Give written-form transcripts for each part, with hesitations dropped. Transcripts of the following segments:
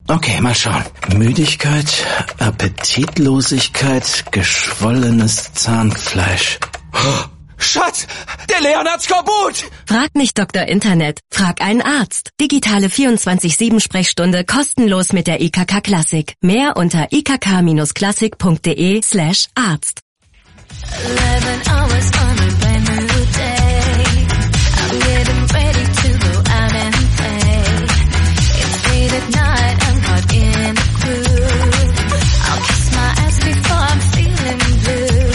Okay, mal schauen. Müdigkeit, Appetitlosigkeit, geschwollenes Zahnfleisch. Oh, Schatz, der Leon hat Skorbut! Frag nicht Dr. Internet, frag einen Arzt. Digitale 24/7-Sprechstunde kostenlos mit der IKK Klassik. Mehr unter ikk-klassik.de/Arzt. 11 hours on a brand new day. I'm getting ready to go out and play. It's late at night, I'm caught in the groove. I'll kiss my ass before I'm feeling blue.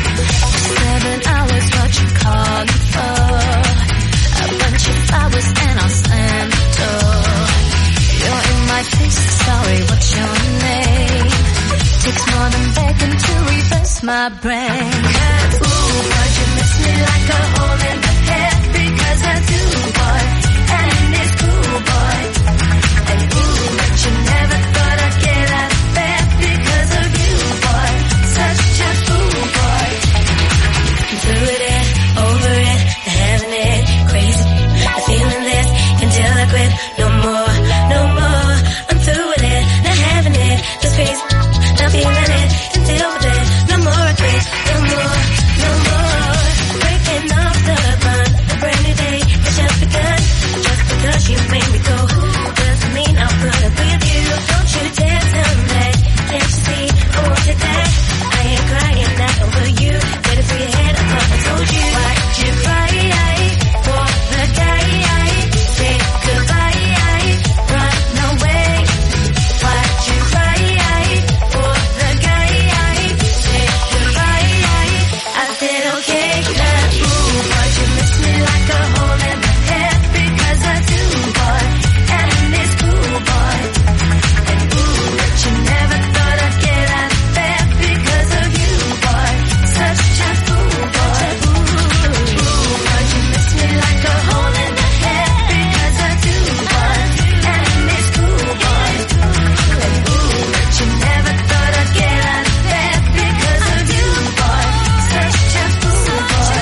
7 hours, what you calling for? A bunch of flowers and I'll slam the door. You're in my face, sorry, what's your name? Takes more than begging to reverse my brain. Ooh, but you miss me like a hole in the head, because I do, boy, and it's cool, boy. And ooh, but you never thought I'd get out of bed because of you, boy. Such a fool, boy. Through it, over it, having it, crazy. I'm feeling this until I quit. No more, no more. I'm through with it, not having it, just crazy. Not feeling it until we're dead. No more regret, no more, no more. Breaking off the bond, a brand new day has just begun. Just because you made me go doesn't mean I'll put up with you. Don't you dare tell me that. Can't you see I wanted that? I ain't crying not over you. Get it through your head, I thought I told you. Why'd you cry for the guy? Say goodbye, run away. Why'd you cry for the guy? Say goodbye. I said okay, not ooh, but you miss me like a hole in the head, because I do, boy, and it's cool, boy. And ooh, but you never thought I'd get out of bed because of you, boy. Such a fool, boy. Ooh, but you miss me like a hole in the head, because I do, boy, and it's cool, boy. And ooh, but you never thought I'd get out of bed because of you, boy. Such a fool, boy.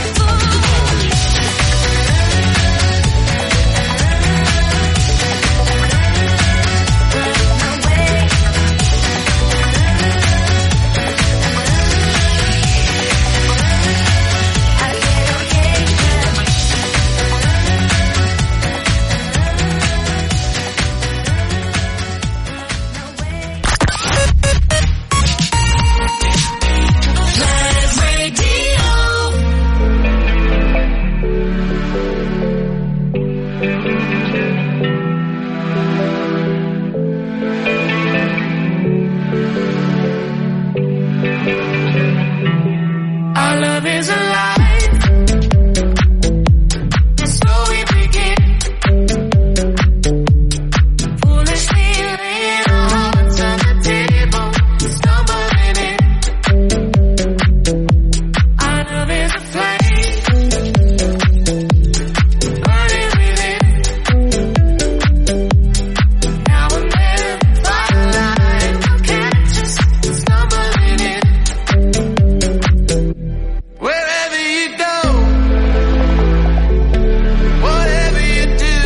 Our love is alive, and so we begin. Foolishly laying our hearts on the table, stumbling in. Our love is a flame, burning within. Now and then, firelight will catch us stumbling in. Wherever you go, whatever you do,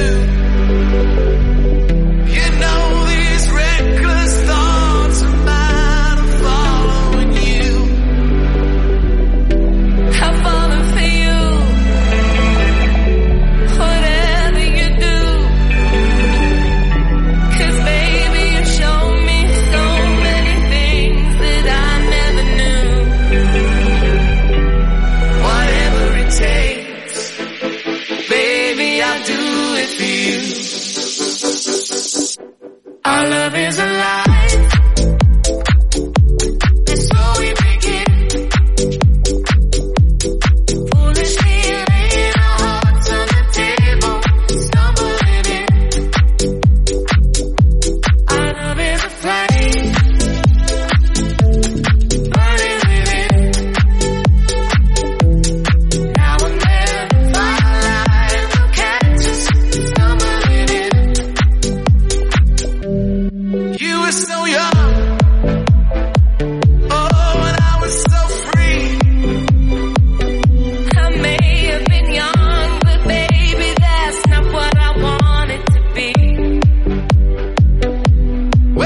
you know these reckless thoughts of mine are following you. I'm falling for you, whatever you do. 'Cause baby, you show me so many things that I never knew. Whatever it takes, baby, I'll do it for you. Our love is alive, and so we begin. Foolishly laying our hearts on the table, stumbling in. Our love is a flame, burning within. Now and then, firelight will catch us stumbling in. You were so young, oh, and I was so free. I may have been young, but baby, that's not what I wanted to be.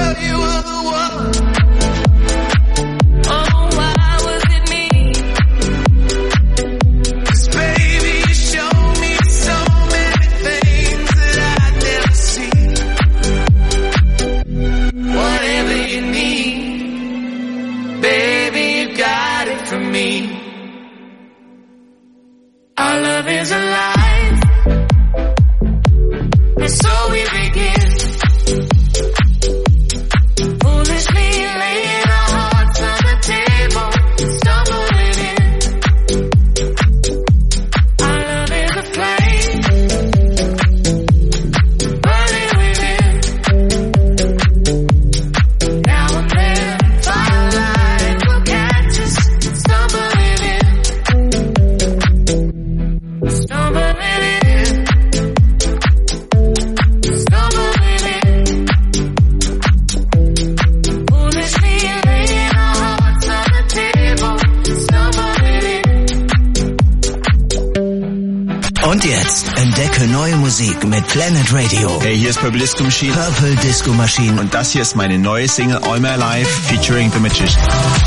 Und jetzt entdecke neue Musik mit Planet Radio. Hey, hier ist Purple Disco Machine. Purple Disco Machine. Und das hier ist meine neue Single All My Life featuring The Magician.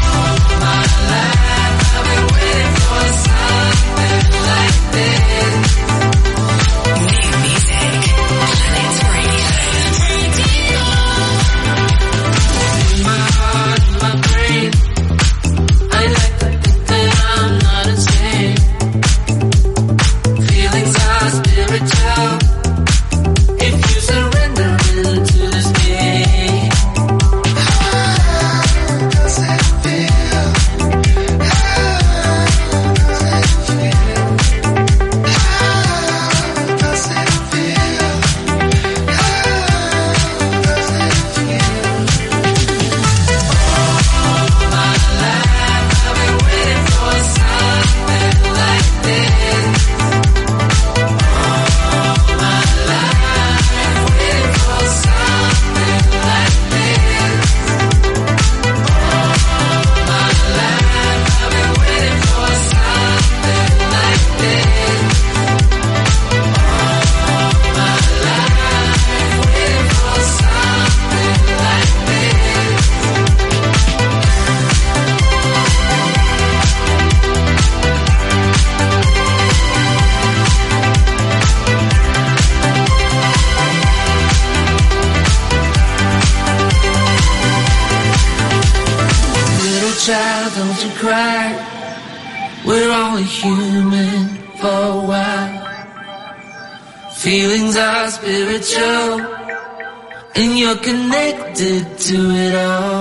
Feelings are spiritual, and you're connected to it all.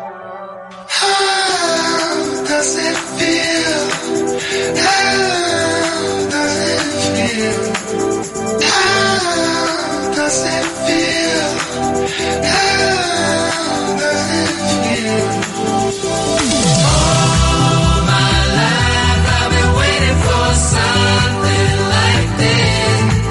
How does it feel? How does it feel? How does it feel? How does it feel? All my life I've been waiting for something like this.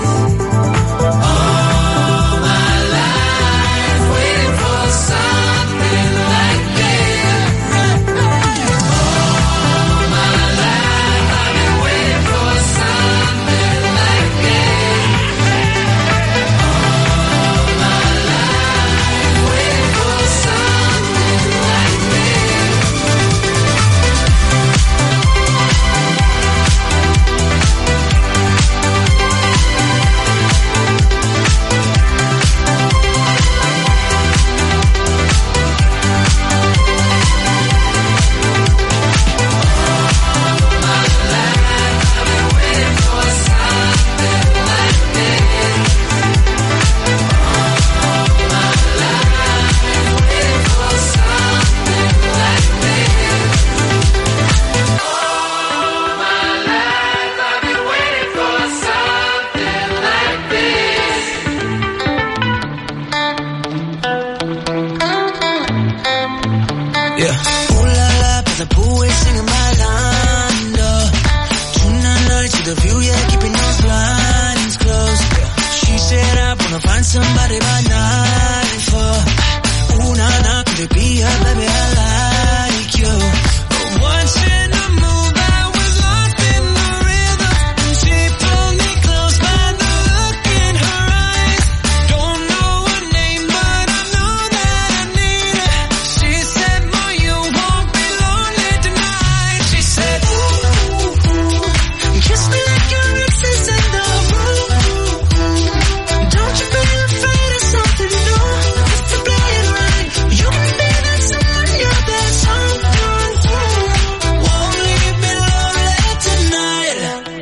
Somebody by night for una night could be her, baby, I like you. But once in the mood, I was lost in the rhythm, and she pulled me close by the look in her eyes. Don't know her name, but I know that I need her. She said, boy, you won't be lonely tonight. She said, ooh, kiss me like your ex is in the room. Don't you be afraid of something new, just to play it right. You can be that someone, you're that someone who won't leave me lonely tonight.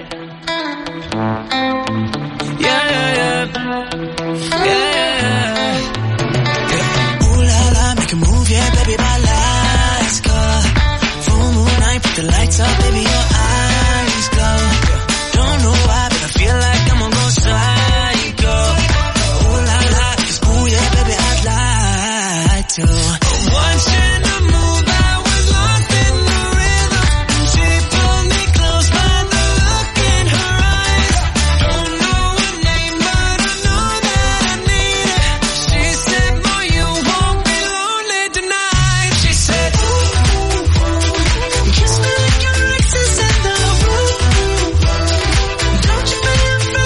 Yeah, yeah, yeah. Yeah, yeah. Ooh la la, make a move, yeah, baby, my lights go. Full moon night, put the lights up, baby, your eyes glow. Don't know why, but I feel like I'm gonna go psycho. To. Once in the mood, I was lost in the rhythm, and she pulled me close by the look in her eyes. Don't know her name, but I know that I need her. She said, boy, you won't be lonely tonight. She said, ooh, kiss me like your ex is in the room. Don't you be afraid.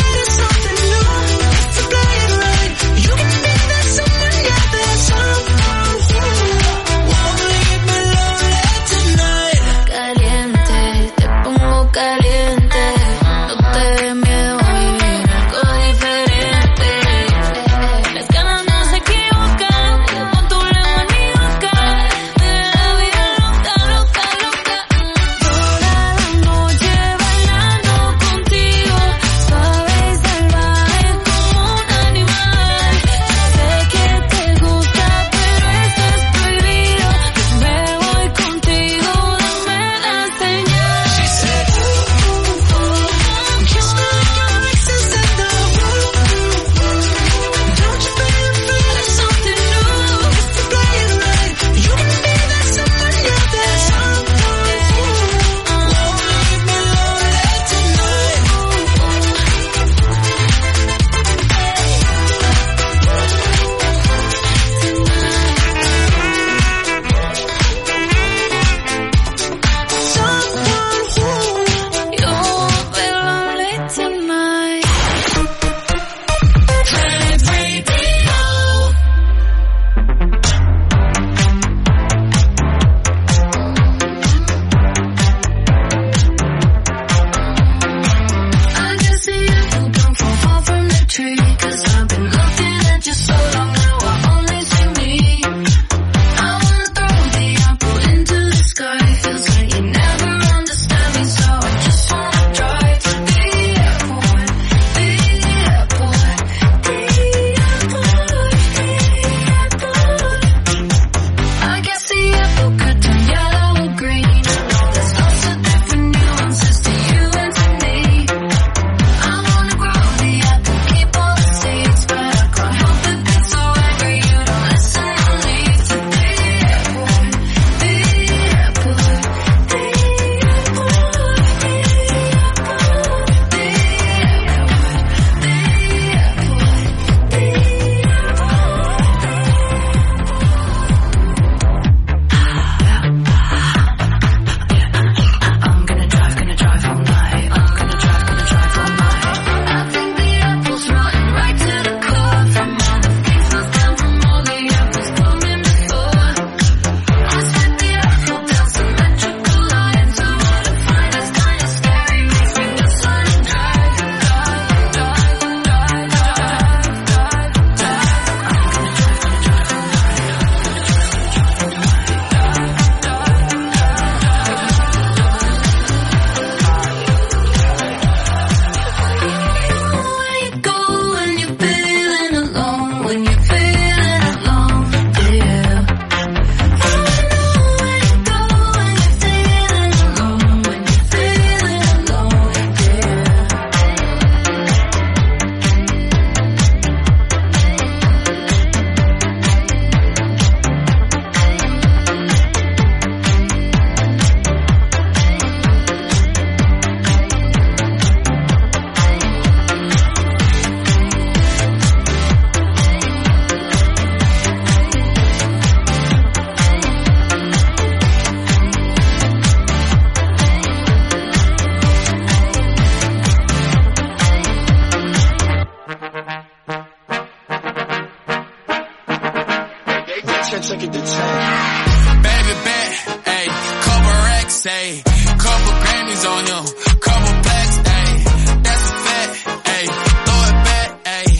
look at the chain. Baby bet, ayy, couple racks, ayy, couple Grammys on him, couple plaques, ayy, that's a fact, ayy, throw it back, ayy,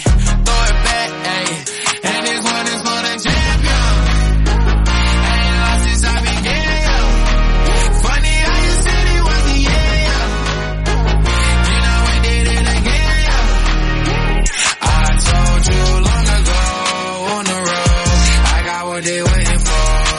and this one is for the champion. Ain't lost since I began, yo. Funny how you said it was the yeah. You know we did it again, yo. I told you long ago on the road, I got what they waiting for.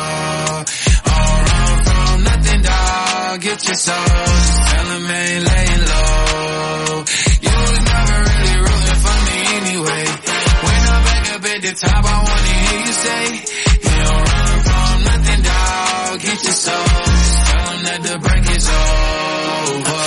Get your soul, just tell him I ain't laying low. You was never really rooting for me anyway. When I'm back up at the top, I wanna hear you say, you don't run from nothing, dog. Get your soul, just tell him that the break is over.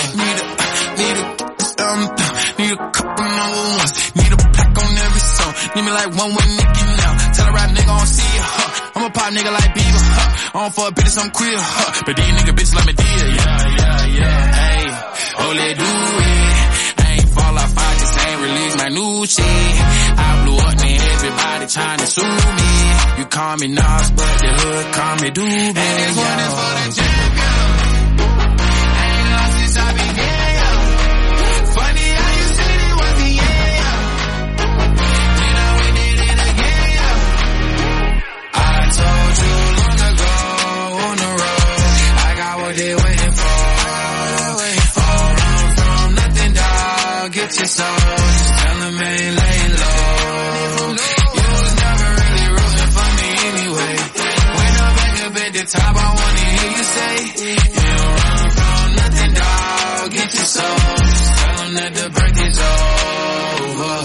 Need a couple number ones. Need a plaque on every song. Need me like one with Nicki now. Tell a rap nigga I don't see ya, huh. I'm a pop nigga like Bieber, huh. I don't fuck bitches, I'm queer, huh. But these nigga bitches like me dear, yeah. Hey, oh, let do it. I ain't fall off, I just ain't release my new shit. I blew up, man, everybody trying to sue me. You call me Nas, but the hood call me Doobie. And this one is for the champion. I ain't lost since I began, yo. Funny how you said it was the yeah. You know we did it again, yo. I told you long ago on the road, I got what they waiting for. Oh, run from nothing, dog. Get your soul, just tell them I ain't laying low. You was never really rooting for me anyway. When I'm back up at the top, I wanna hear you say, you don't run from nothing, dog. Get your soul, just tell them that the break is over.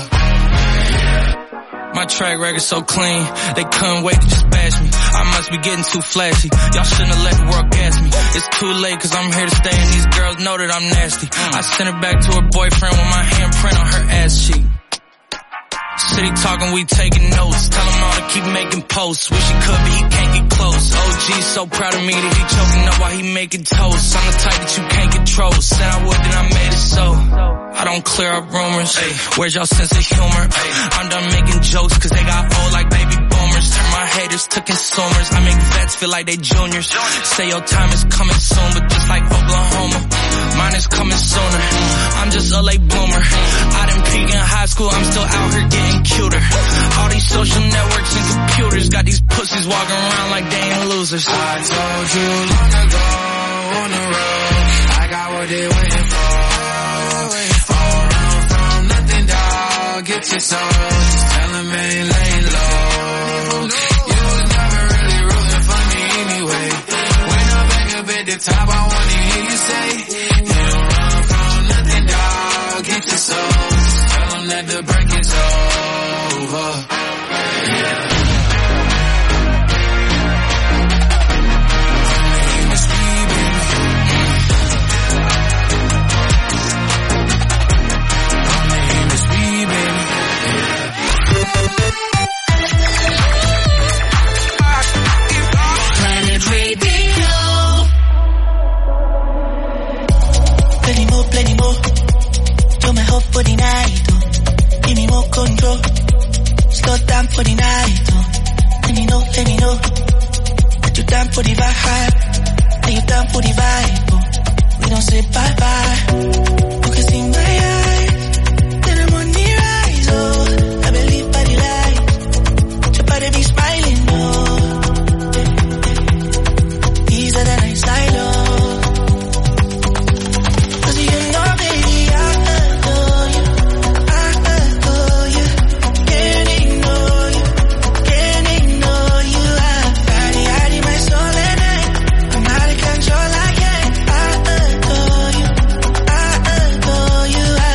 My track record so clean, they couldn't wait to just bash me. I must be getting too flashy. Y'all shouldn't have let the world gas me. It's too late cause I'm here to stay and these girls know that I'm nasty. I sent her back to her boyfriend with my handprint on her ass cheek. City talking, we taking notes. Tell him all to keep making posts. Wish he could, but he can't get close. OG's so proud of me that he choking up while he making toast. I'm the type that you can't control. Said I would, then I made it so. I don't clear up rumors. Where's y'all sense of humor? I'm done making jokes cause they got old like baby boomers. Turn my haters to consumers. I make vets feel like they juniors. Say your time is coming soon, but just like Oklahoma, mine is coming sooner. I'm just a late bloomer. I didn't peak in high school, I'm still out here getting cuter. All these social networks and computers got these pussies walking around like they ain't losers. I told you long ago on the road, I got what they waiting for. Oh, run from nothing, dog. Get your soul, just tell them I ain't laying low. You was never really rooting for me anyway. When I'm back up at the top, I wanna hear you say, you don't run from nothing, dog. Get your soul, just tell them that the break is over. Planet Radio. Plenty more. Do my hope for the night, oh. Give me more control. Slow down for the night, oh. Let me know. That you down for the vibe. Are you down for the vibe, oh. We don't say bye-bye. You can see my eyes. Then I'm on the rise, oh. I believe by the light. Your body be smiling, oh. These are the nights I love. Control, I can't. I adore you.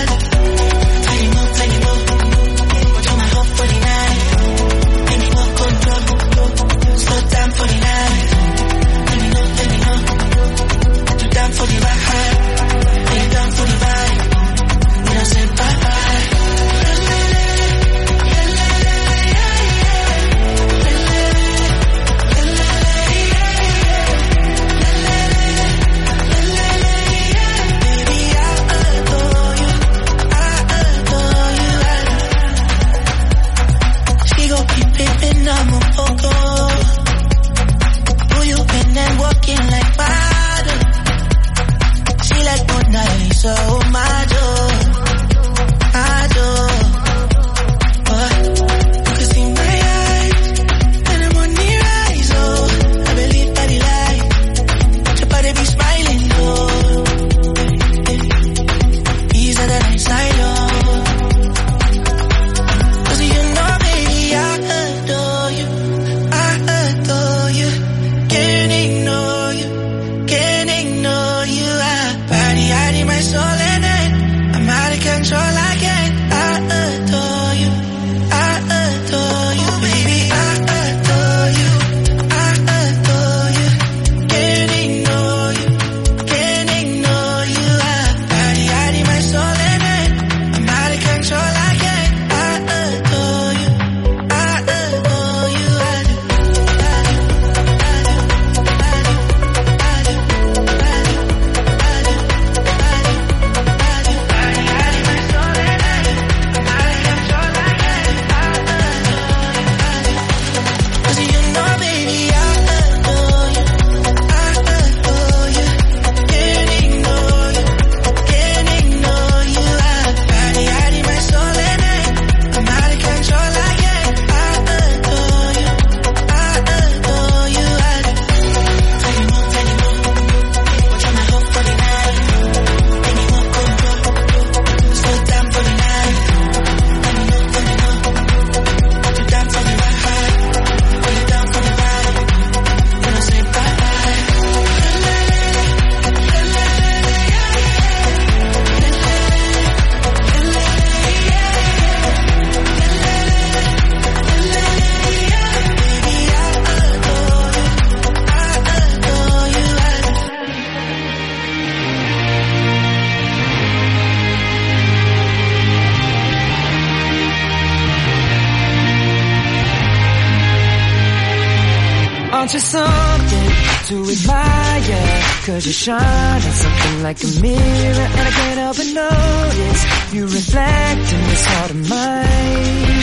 Want you something to admire, 'cause you shine on something like a mirror, and I can't help but notice you reflect in this heart of mine.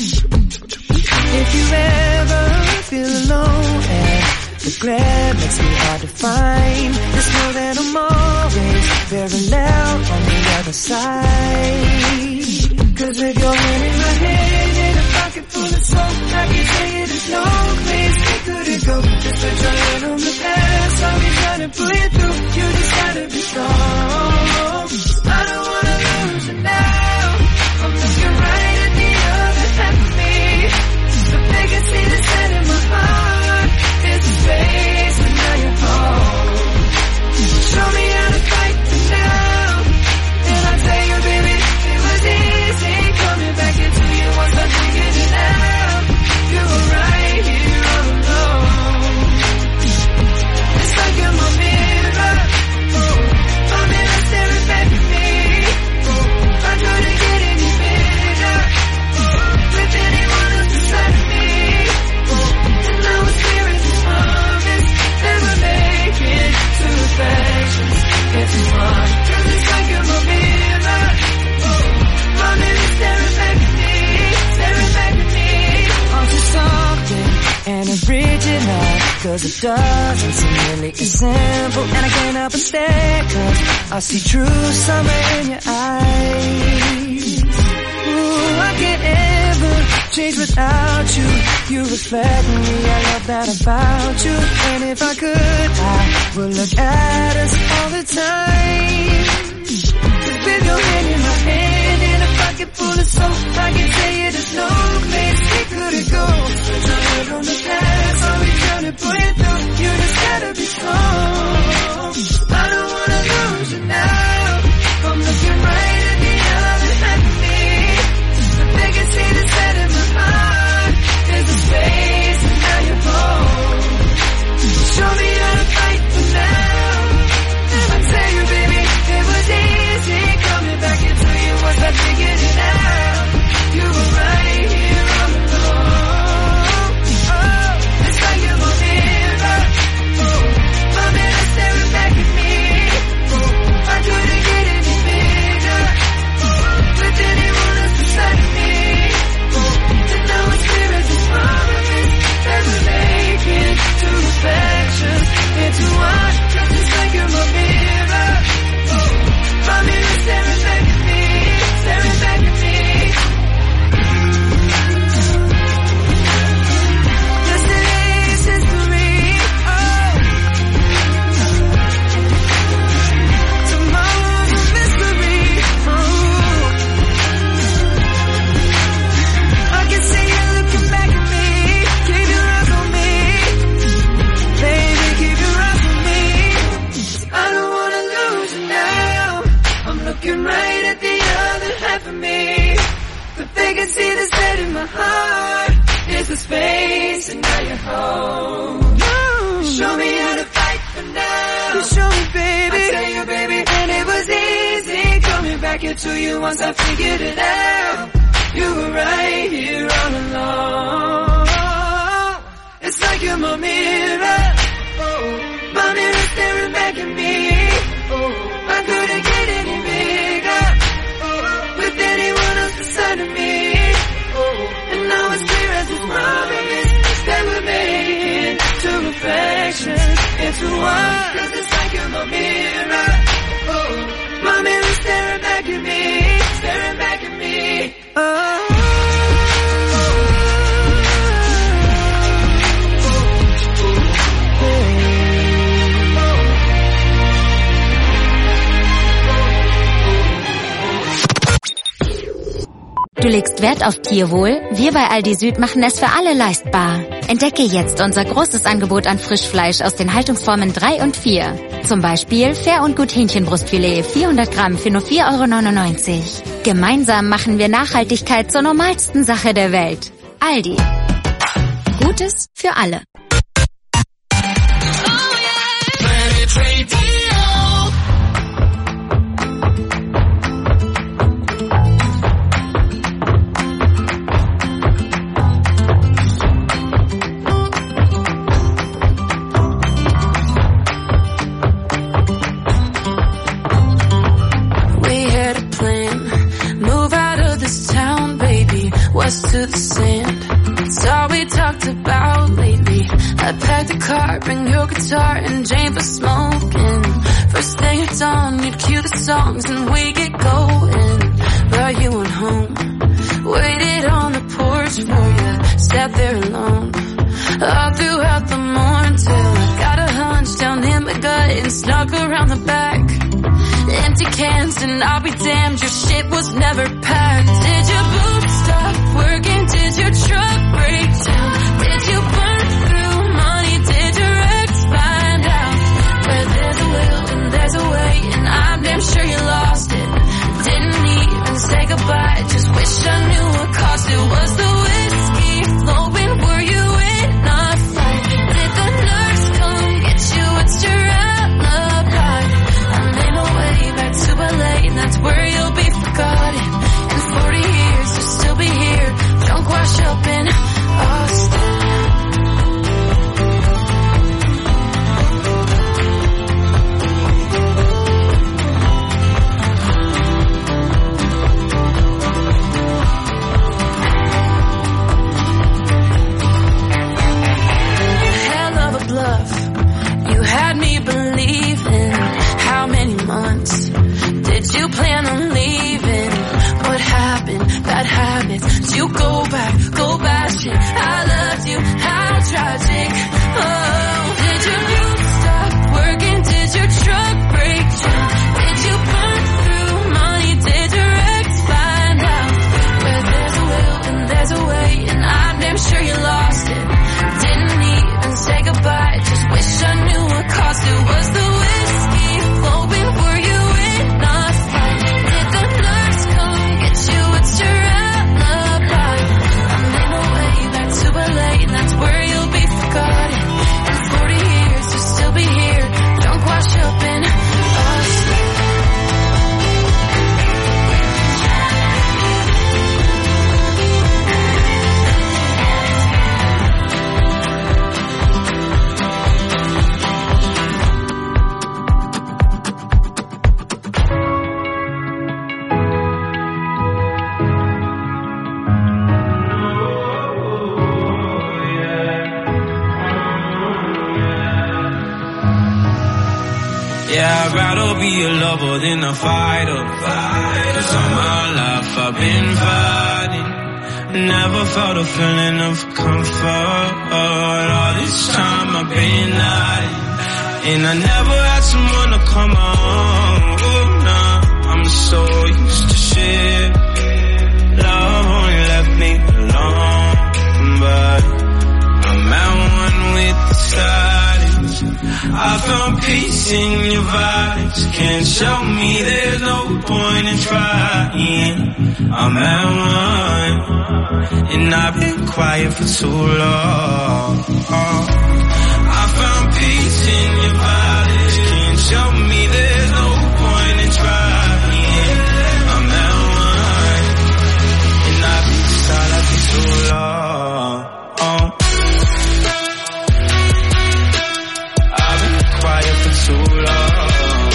If you ever feel alone and the glare makes me hard to find, just know that I'm always very loud on the other side. 'Cause with your hand in my hand and a pocket full of soap, I can tell you there's no place we couldn't go. Just put your hand on the past, I'll be trying to pull you through. You just gotta be strong. I don't wanna lose you now. I'm looking right at the other half of me. The biggest thing that's set in my heart is the space, and now you're home. Show me how to fight for now, and I'll tell you, baby, it was easy coming back into you once I figured it out. You were right here all alone. It's like you're my mirror, my mirror staring back at me. I couldn't get any bigger with anyone else beside of me. And now it's clear as a promise that we're making two reflections into one. 'Cause it's like you're my mirror, my mirror staring back at me, staring back at me. Aren't you something and original? 'Cause it doesn't seem really as simple, and I can't help but stare, 'cause I see true summer in your eyes. Ooh, I can't ever change without you. You reflect me, I love that about you. And if I could, I would look at us all the time. 'Cause with your hand in my hand and a pocket full of soap, I can tell you there's no place we couldn't go. Put your head on the past, I'll be trying to pull you through. You just gotta be strong. I don't wanna lose you now. I'm looking right at the other half of me. The biggest thing that's set in my heart is the space, and now you're home. Show me how to fight for now, and I'll tell you, baby, it was easy coming back into you once I figured it out. You were right here all alone. Oh, it's like you're my mirror, my mirror staring back at me. I couldn't get any bigger with anyone else beside of me. And now it's clear as a promise that we're making two reflections into one. 'Cause it's like you're my mirror, my mirror staring back at me, staring back at me. Yesterday's history, oh. Tomorrow's a mystery, oh. I can see you looking back at me. Keep your eyes on me, baby, keep your eyes on me. 'Cause I don't wanna lose you now. I'm looking right at the other half of me. The biggest thing that's set in my heart is the space, and now you're home. Show me how to fight for now. Show me, baby. I tell you, baby, and it was easy coming back into you once I figured it out. You were right here all along. It's like you're my mirror, my mirror staring back at me. I couldn't get any bigger with anyone else beside of me. And now it's clear as a promise that we're making two reflections into one. 'Cause it's like you're my mirror, my mirror staring back at me, staring back at me. Oh. Du legst Wert auf Tierwohl? Wir bei Aldi Süd machen es für alle leistbar. Entdecke jetzt unser großes Angebot an Frischfleisch aus den Haltungsformen 3 und 4. Zum Beispiel Fair und Gut Hähnchenbrustfilet 400 Gramm für nur 4,99 €. Gemeinsam machen wir Nachhaltigkeit zur normalsten Sache der Welt. Aldi. Gutes für alle. to the sand. It's all we talked about lately. I packed the car, bring your guitar and Jane for smoking. First thing at dawn, you'd cue the songs and we get going. Brought you on home, waited on the porch for you, sat there alone all throughout the morning till I got a hunch down in my gut and snuck around the back. Empty cans and I'll be damned, your shit was never packed. Did your boots stop working? Did your truck break down? Did you burn through money? Did your ex find out? Where there's a will and there's a way, and I'm damn sure you lost it. Didn't even say goodbye, just wish I knew what cost it. Was the whiskey flowing? Were you in a fight? Did the nurse come get you? What's your alibi? I made my way back to LA, and that's where you'll be forgotten. In 40 years, you'll still be here, drunk, wash up in Austin. Hell of a bluff, you had me believing. How many months did you plan on leaving? What happened? Bad habits. Did you go back shit? I loved you, how tragic. Oh, did your roof stop working? Did your truck break down? Did you burn through money? Did your ex find out? Where there's a will and there's a way, and I'm damn sure you lost it. Didn't even say goodbye, just wish I knew what cost it. Was the whiskey flowing? Were you in a fight? Did the nurse come get you? What's your alibi? I made my way back to LA, and that's where you'll be forgotten. In 40 years, you'll still be here, drunk, wash up in Austin. Yeah, I'd rather be a lover than a fighter. 'Cause all my life I've been fighting. Never felt a feeling of comfort. All this time I've been hiding, and I never had someone to come on. Oh, nah, I'm so used to shit. Love only left me alone, but I'm at one with the silence. I found peace in your vibes. Can't show me there's no point in trying. I'm at one, and I've been quiet for too long. I found peace in your vibes. Can't show me there's no point in trying. I'm at one, and I've been silent for too long. Quiet for too long.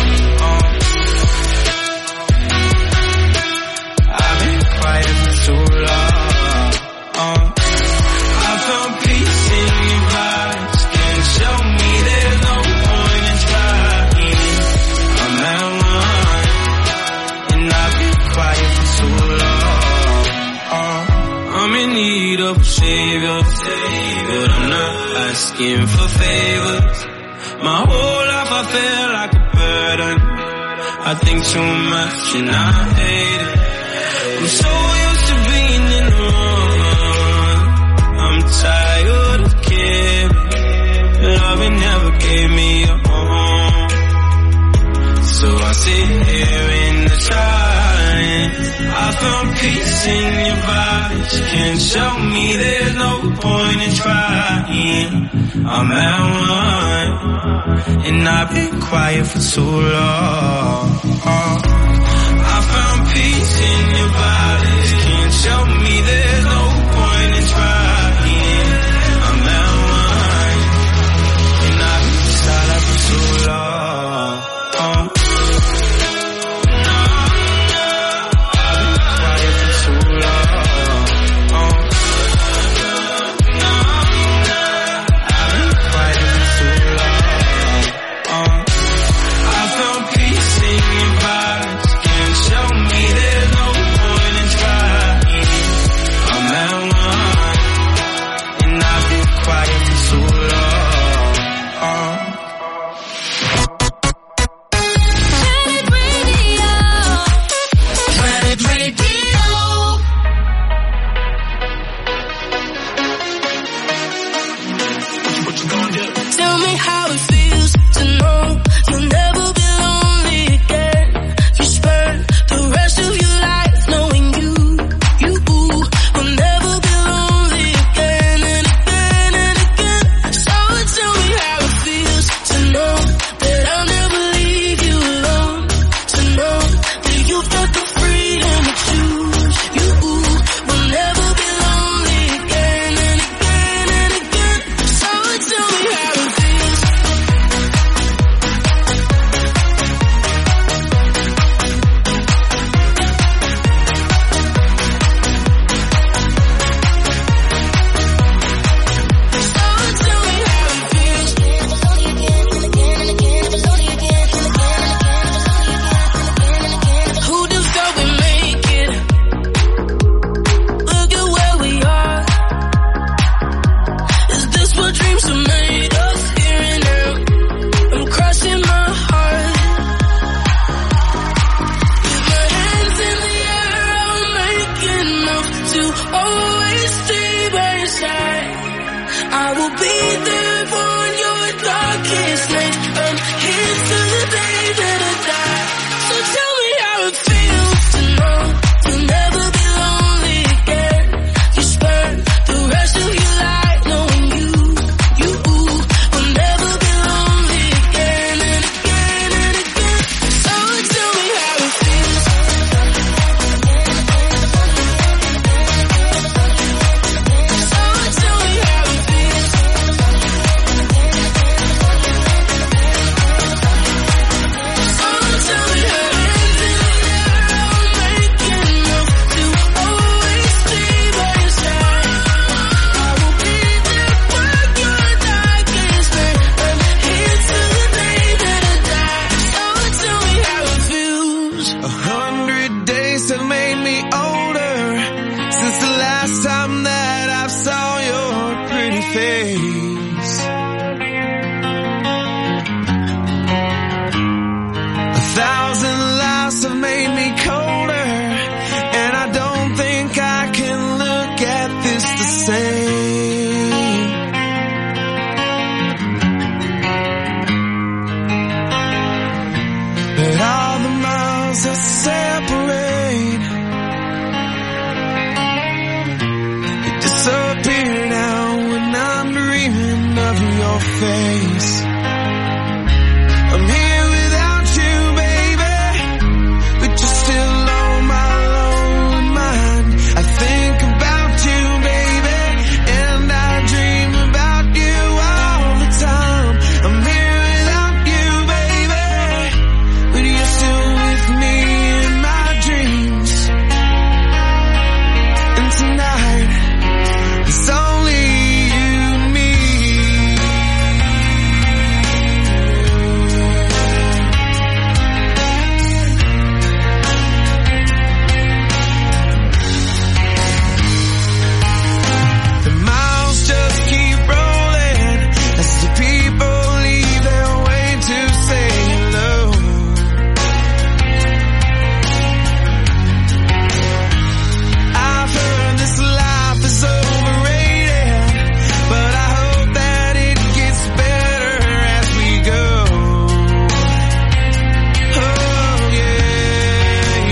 I've been quiet for too long. I found peace in your vibes. Can't show me there's no point in trying. I'm at one, and I've been quiet for too long. I'm in need of a savior, but I'm not asking for favors. My whole life I feel like a burden. I think too much and I hate it. I'm so used to being in the wrong. I'm tired of caring. Love never gave me a home. So I sit here in the silence. I found peace in your vibes. Can't show me there's no point in trying. I'm at one, and I've been quiet for too long. I found peace in your bodies. Can't show me there's no point in trying. I'm at one, and I've been silent for too long. I've been quiet for too long. face. I'm here without you, baby, but you're still on my lonely mind. I think about you, baby, and I dream about you all the time. I'm here without you, baby, but you're still with me in my dreams. And tonight, it's only you and me. The miles just keep rolling as the people leave their way to say hello. I've heard this life is overrated, but I hope that it gets better as we go. Oh yeah,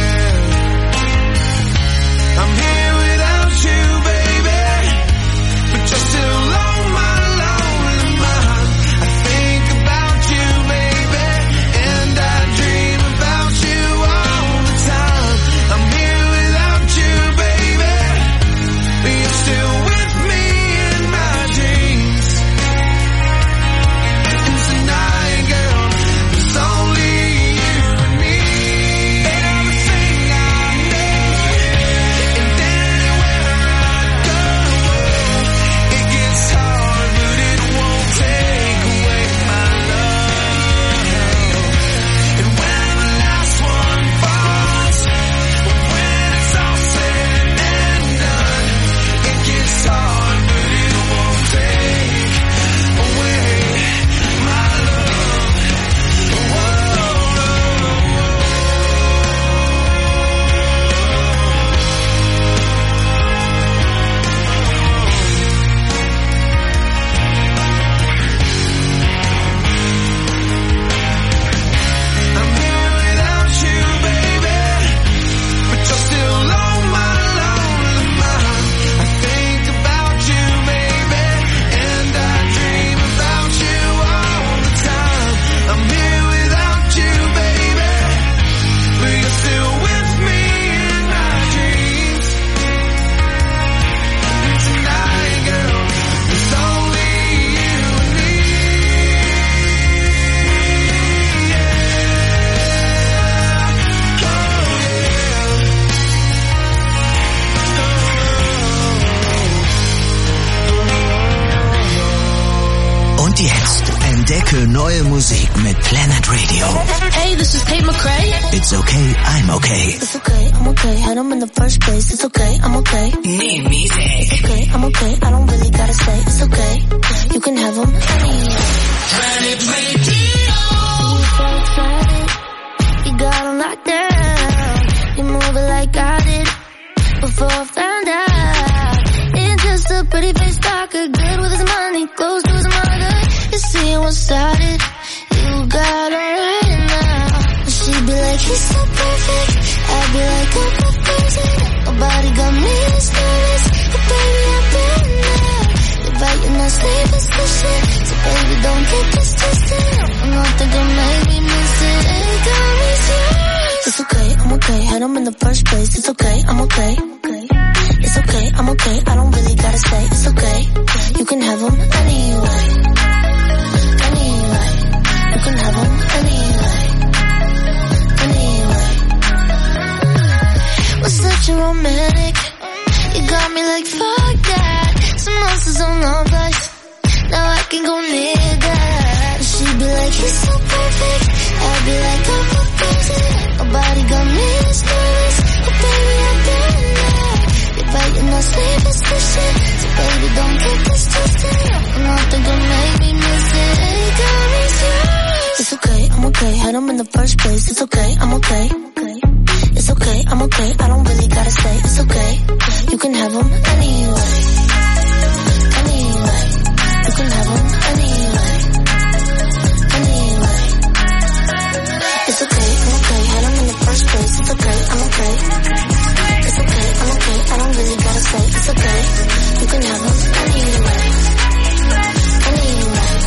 yeah. I'm here without you, baby, but you're still on my lonely mind. I think about you, baby, and I dream about you all the time. I'm here without you, baby, but you're still with me in my dreams. And tonight, girl, it's only you and me. Everything I need, and anywhere I go, it gets hard, but it won't take away my love. And when the last one falls, when it's all said and done, it gets hard, but it won't take away my love. I'm here without you, baby, but you're still on my lonely mind. I think about you, baby, and I dream about you all the time. I'm here without you, baby, but you're still with me in my dreams. And tonight, girl, it's only you and me. Und jetzt entdecke neue Musik mit Planet Radio. Hey, this is Tate McRae. It's okay, I'm okay. It's okay, I'm okay. Had them in the first place. It's okay, I'm okay. New music. It's okay, I'm okay. I don't really gotta say. It's okay. You can have them anyway. Planet Radio. You so excited. You got them locked down. You move it like I did before I found out. It's just a pretty face talker, good with his money, close to his mother. You see what's started. You got her right now. She'd be like, he's so perfect. I'd be like, I'm crazy. Nobody got me this nervous, but baby I've been there. You're biting that sleepless shit, so baby don't get this twisted. I'm not thinking maybe miss it. Ain't got me serious. It's okay, I'm okay. Had them in the first place. It's okay, I'm okay. It's okay, I'm okay. I don't really gotta say. It's okay. You can have them anyway. Anyway. You can have them anyway. Anyway. Was such a romantic. You got me like fuck that. Some monsters on the bus. Now I can go near that. She'd be like, he's so perfect. I'd be like, I'm crazy. Nobody got me this nervous, but baby I've been there. You're biting that sleepless shit, so baby don't get this twisted. I'm not thinking maybe miss it. Ain't got me serious. It's okay, I'm okay. Had them in the first place. It's okay, I'm okay. It's okay, I'm okay. I don't really gotta say. It's okay. You can have them anyway. Anyway. You can have them anyway. Anyway. It's okay, I'm okay. Had them in the first place. It's okay, I'm okay. It's okay, I'm okay. I don't really gotta say. It's okay. You can have them anyway. Anyway.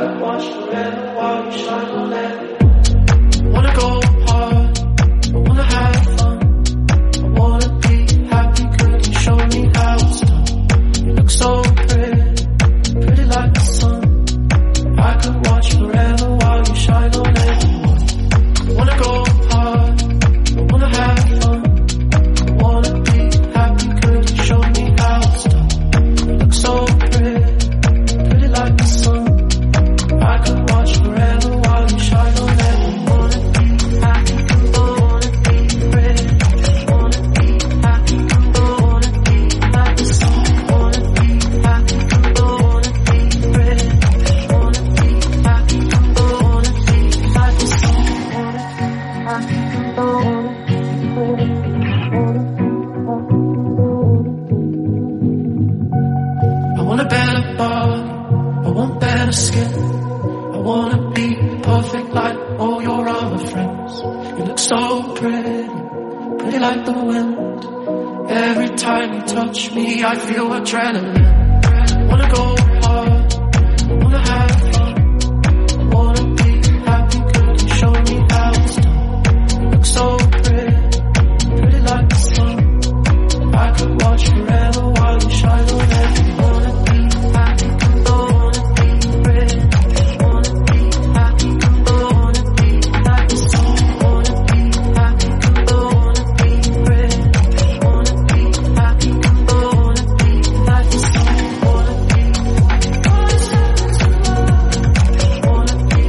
could watch forever while you shine on it. I wanna go hard, I wanna have fun, I wanna be happy. Could you show me how it's done? You look so pretty, pretty like the sun. I could watch forever while you shine on everyone. I wanna go hard, I wanna have fun, I wanna be happy. Could you show me how it's done? You look so pretty, pretty like the sun. I could watch forever while you shine on everyone. Wanna be happy, wanna be pretty, wanna be happy, wanna be like the sun. Wanna be happy, wanna be pretty, wanna be happy, wanna be like the sun. Wanna be happy, wanna be pretty, I want a better body, I want better skin, I wanna be perfect like all your other friends. You look so pretty, pretty like the wind. Every time you touch me, I feel adrenaline. I wanna go hard, I wanna have fun, I wanna be happy. Could you show me how it's done? You look so pretty, pretty like the sun. I could watch forever while you shine on everyone. Wanna be happy, wanna be pretty, wanna be happy, wanna be like the sun. Wanna be happy, wanna be pretty, wanna be happy, wanna be like the sun. Wanna be, wanna be,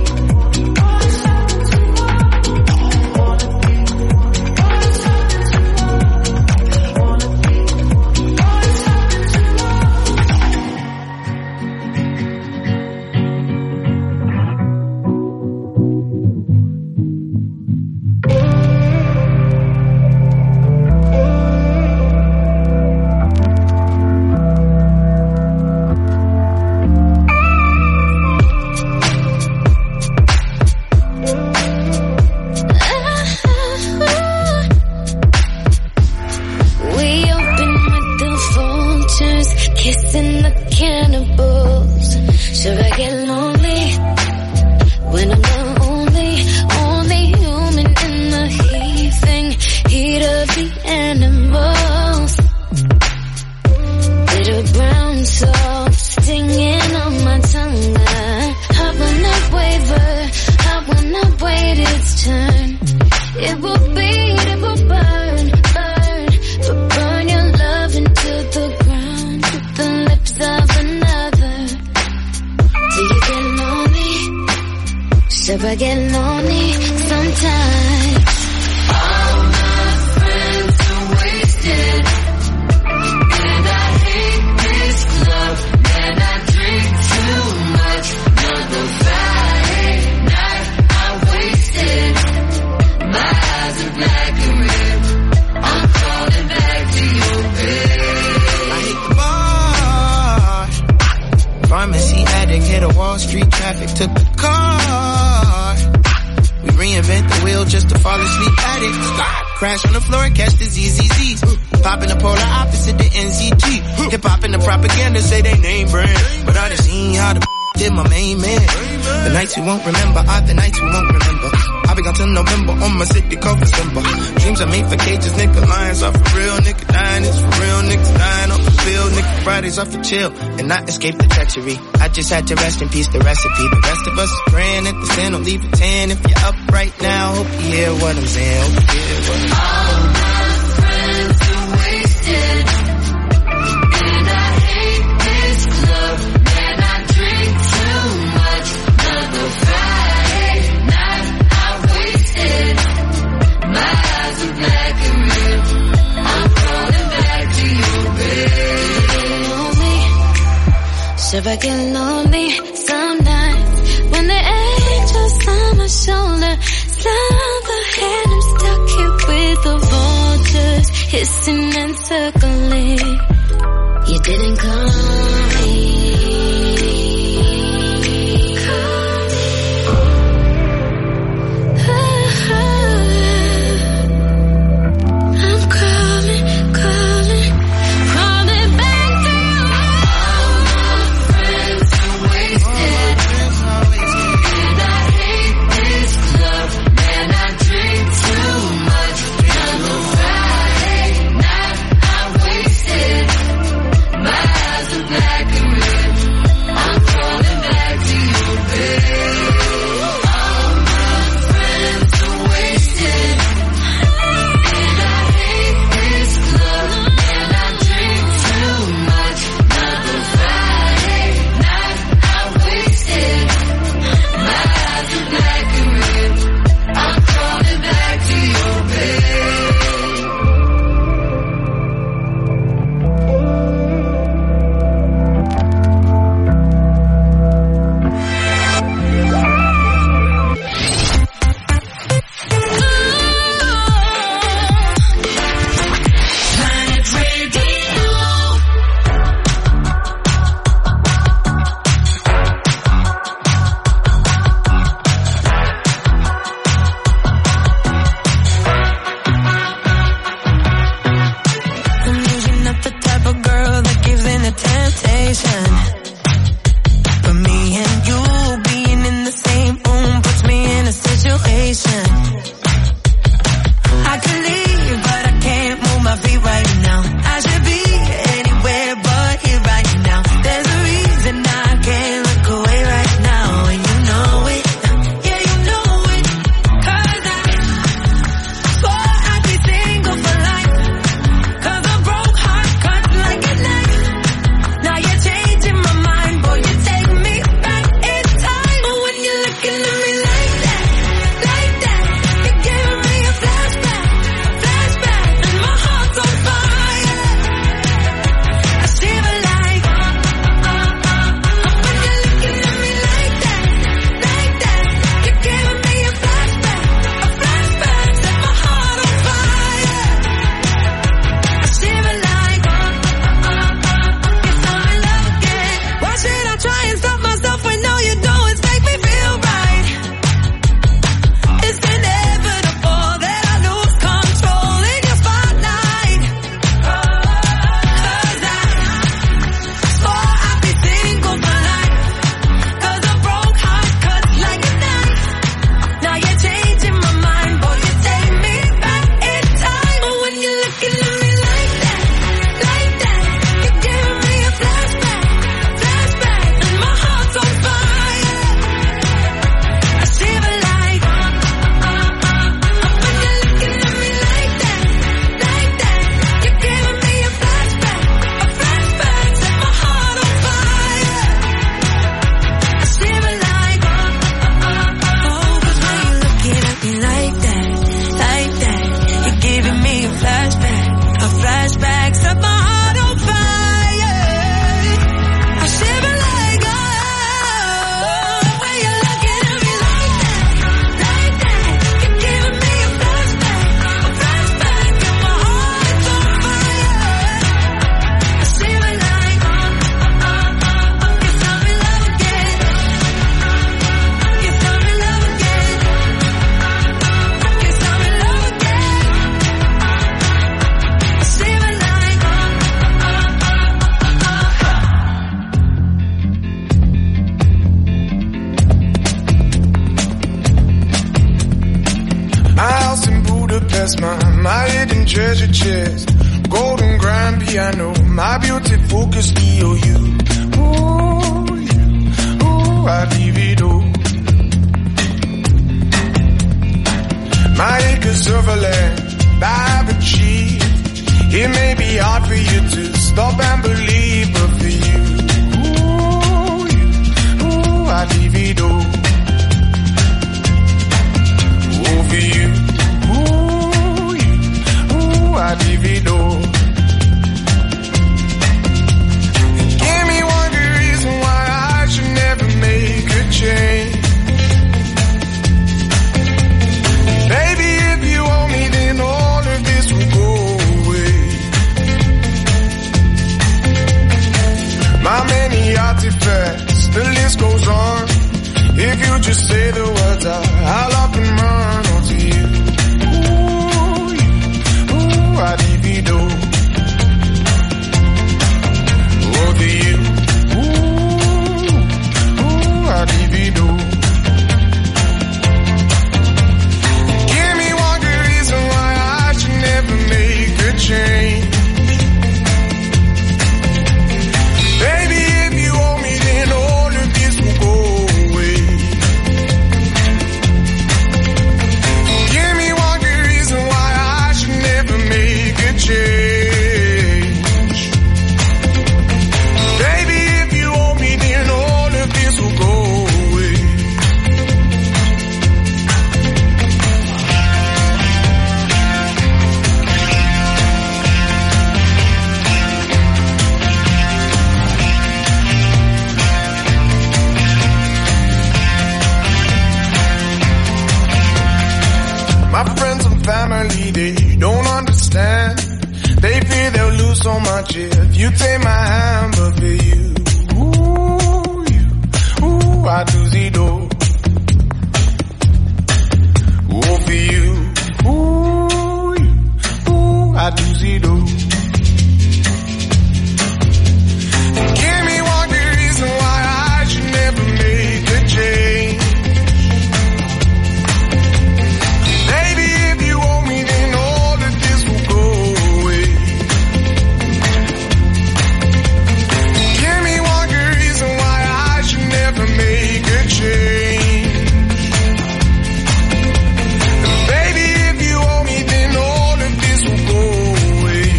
we open with the vultures, kissing the cannibals. Should I get lonely when I'm the only human in the heaving heat of the animals? Little brown salt stinging on my tongue. I will not waver, I will not wait its turn. It will bleed, it will burn, but burn your love into the ground with the lips of another. Do you get lonely? Should I get lonely sometimes? All my friends are wasted, and I hate this club, and I drink too much. Another Friday night I wasted. My eyes are black and red, I'm crawling back to your bed. I hate the bar. Pharmacy addict, hit a Wall Street traffic, took the car. We reinvent the wheel just to fall asleep addicts. Crash on the floor and catch the ZZZs. Pop in the polar opposite the NZT. Hip hop in the propaganda say they name brand, but I done seen how the did my main man. The nights you won't remember are the nights you won't remember. I'll be gone till November on my city called December. Dreams are made for cages, nigga. Lions are for real, nigga. Dying is for real, niggas dying off the field, nigga. Fridays are for chill and not escape the treachery. I just had to rest in peace the recipe. The rest of us is praying at the sin. Don't leave a 10 if you're up right now. Hope you hear what I'm saying. Hope you hear what I'm saying. all my friends are wasted, and I hate this club, and I drink too much. Another Friday night I wasted. My eyes are black and red, I'm crawling back to your bed. Lonely, should I get lonely some nights when the angels on my shoulder slump ahead? I'm stuck here with the vultures hissing and circling. You didn't call me. I'm crawling, crawling, crawling back to you. All my friends are wasted. Budapest, my hidden treasure chest. Golden grand piano, my beauty focus EOU. Ooh, I leave it all. My acres of land I've achieved. It may be hard for you to stop and believe, but for you, I leave it all. Oh, for you, I leave it all. Give me one good reason why I should never make a change. Baby, if you owe me, then all of this will go away. My many artifacts, the list goes on. If you just say the words, I'll up and run onto you. Ooh, I leave it all. Oh, to you. Ooh, I leave it all. Give me one good reason why I should never make a change. Baby, if you owe me, then all of this will go away. Give me one good reason why I should never make a change. Baby, if you owe me, then all of this will go away. My friends and family, they don't understand. They fear they'll lose so much if you take my hand, but for you, I'd lose it all. Oh, for you, I'd lose it all. Give me one good reason why I should never make a change. Baby, if you owe me, then all of this will go away. Give me one good reason why I should never make a change. Baby, if you owe me, then all of this will go away.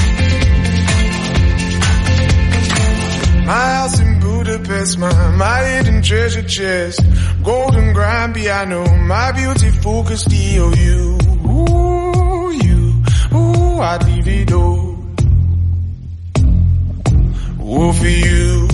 My house in Budapest, my hidden treasure chest. Golden grand piano, my beauty focused EOU. I'd leave it all. Oh, for you,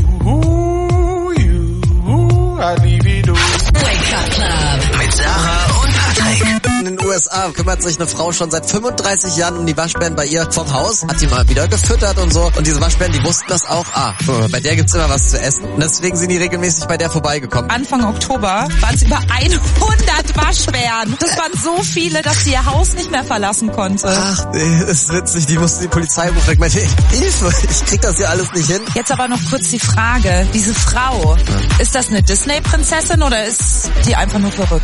I'd leave it all. Wake Up Club mit Sarah und Patrick. In den USA kümmert sich eine Frau schon seit 35 Jahren um die Waschbären bei ihr vom Haus, hat sie mal wieder gefüttert und so. Und diese Waschbären, die wussten das auch. Bei der gibt's immer was zu essen. Und deswegen sind die regelmäßig bei der vorbeigekommen. Anfang Oktober waren es über 100 Waschbären. Das waren so viele, dass sie ihr Haus nicht mehr verlassen konnte. Ach nee, das ist witzig. Die mussten die Polizei rufen. Ich meinte, Hilfe, ich krieg das hier alles nicht hin. Jetzt aber noch kurz die Frage, diese Frau, ist das eine Disney-Prinzessin oder ist die einfach nur verrückt?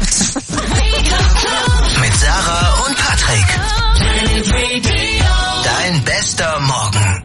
Mit Sarah und Patrick. Dein bester Morgen.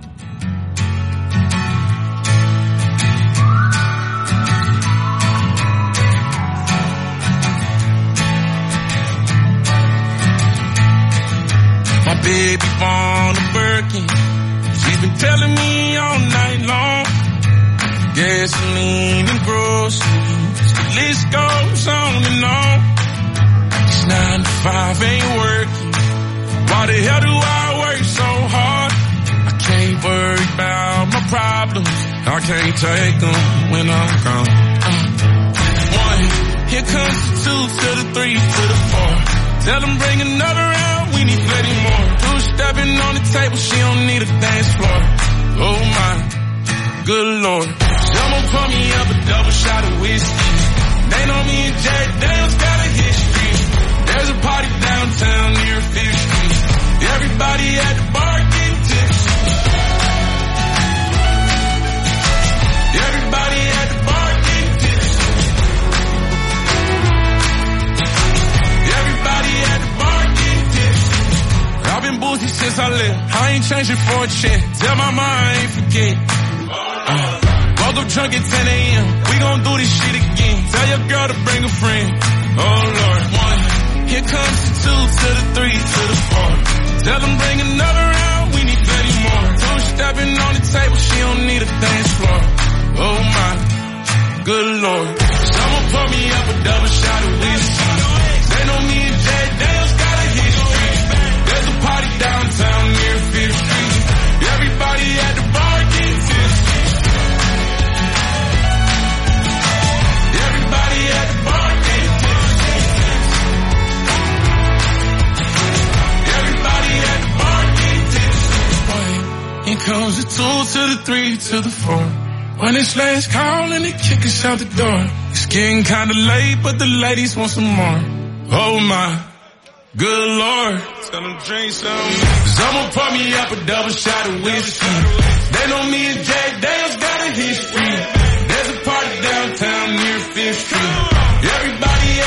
My baby born a Birkin. She's been telling me all night long. Gasoline and groceries. The list goes on and on. 9 to 5 ain't working. Why the hell do I work so hard? I can't worry about my problems. I can't take them when I'm gone. 1, here comes the 2 to the 3 to the 4. Tell them bring another round, we need plenty more. 2 stepping on the table, she don't need a dance floor. Oh my, good lord. Someone pour me up a double shot of whiskey. They know me and Jack Daniels got a history. There's a party downtown near 5th Street. Everybody at the bar getting tipsy. Everybody at the bar getting tipsy. Everybody at the bar getting tipsy. since I left. I ain't changing for a check. Tell my mom I ain't forget. Woke up drunk at 10 a.m. We gon' do this shit again. Tell your girl to bring a friend. Oh Lord, 1. Here comes the 2 to the 3 to the 4. Tell them bring another round. We need 30 more. 2 stepping on the table. She don't need a dance floor. Oh my, good Lord. Someone pour me up a double shot of whiskey. They know me and Jay Daniels got a history. There's a party downtown near 5th Street. Everybody at the bar getting tipsy. Everybody at the bar getting tipsy. Everybody at the bar getting tipsy. Here comes the 2 to the 3 to the 4. When it's last call and they kick us out the door. It's getting kinda late, but the ladies want some more. Oh my, good Lord. Tell them drink some. Someone pour me up a double shot of whiskey. They know me and Jack Daniels got a history. There's a party downtown near 5th Street. Everybody